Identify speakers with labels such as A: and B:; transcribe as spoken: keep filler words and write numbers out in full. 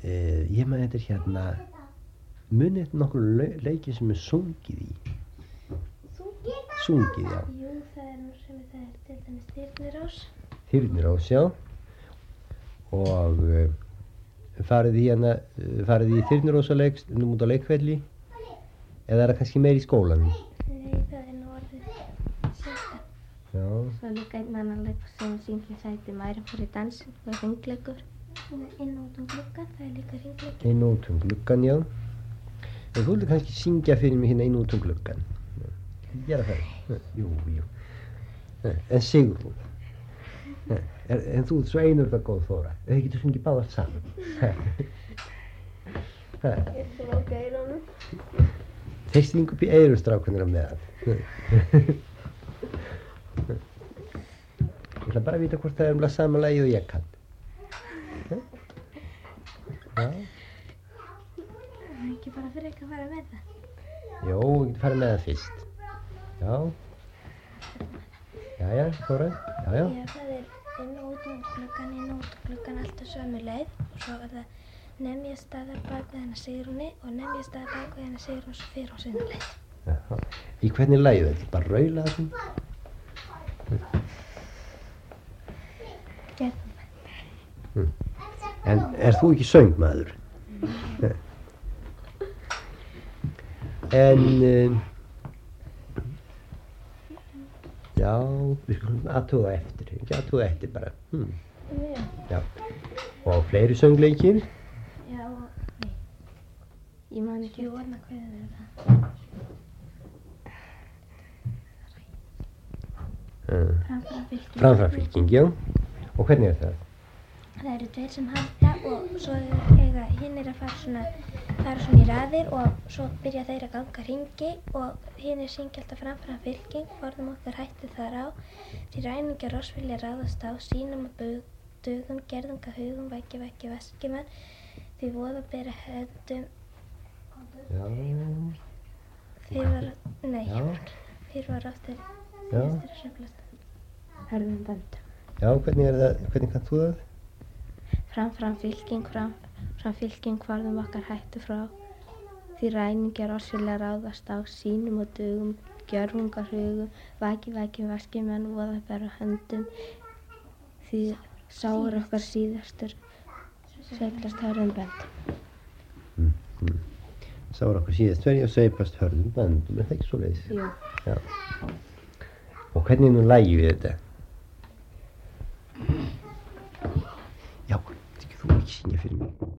A: uh, ég maður þetta er hérna munið nokkur le leiki sem er sungið í.
B: Sungið?
A: Sungið, já.
B: Jú, það er nú sem það er til dæmis Þyrnirós.
A: Þyrnirós, já. Og uh, farið í hérna, farið í Þyrnirósaleik, nú út á leikvelli, eða er það kannski meir í skólanum?
B: Nei, það er nú orðið sérsta.
A: Já.
C: Svo líka einn annan leikur sem sýnir sæti Mærin fór í dansin, það er hringleikur.
B: Inn út um gluggan, það er líka hringleikur.
A: Inn út um gluggan, já. En þú vildi kannski syngja fyrir mig hérna inn út um gluggan. Gera það. Jú, jú. En Sigrún, en, en þú ert svo einurða góð Þóra. Þau getur sungið báðar saman.
B: Ég ætla að loka eyrunum.
A: Þeir stingu upp í eyrun strákunir á meðan. Ég ætla bara að vita hvort það er umlað sama lagi og ég kann. Já.
B: Það er ekki bara fyrir ekki að fara með það.
A: Jó, við getum farið með það fyrst. Já. Jæja, Þóra. Já, já.
B: Já, það er inn út um gluggan, inn út um gluggan alltaf sömu leið og svo er það Nemjastaðar bak við hennar Sigrúni og Nemjastaðar bak við hennar Sigrún svo fyrir á sinna leið.
A: Já. Í hvernig lagið þetta? Bara raula það?
B: Gerðum við.
A: Mm. En er þú ekki söngmaður? Mm. En um, já, við skulum aðtúða eftir, ekki aðtúða eftir bara. Hmm.
B: Já.
A: Já. Og fleiri söngleikir?
B: Já, nei.
C: Ég man ekki.
B: Jú, annað hvað er það?
A: Uh.
B: Framframfylking.
A: Framframfylking, já. Og hvernig er það?
B: Það eru tveir sem halda og svo eiga hinnir að fara svona, fara svona í raðir og svo byrja þeir að ganga hringi og hinnir syngja alltaf framframfylking, forðum okkar hættu þar á. Því ræningjar oss vilja ráðast á, sínum og dugum, gerðunga hugum, vækki, vækki, veskimann, því voða bera höndum.
A: Já.
B: Þeir var, nei,
A: Já.
B: þeir var áttir,
A: Já.
B: þeir söflast.
C: Hörðum bönd.
A: Já, hvernig er það, hvernig kannst þú það?
C: Fram, fram, fylking, fram, fram, fylking, forðum okkar hættu frá. Því ræningjar oss vilja ráðast á, sínum og dugum, gjörfungar hugum, vækki, vækki, veskimann, voða bera höndum, því sáur okkar síðastur, sveiflast hörðum bönd.
A: Mm, mm. Sáur okkur síðast verið og sveipast hörðum böndum, er það ekki svo leiðis?
C: Jú.
A: Já. Og hvernig er nú lagið við þetta? Já, þú ekki syngja fyrir mig.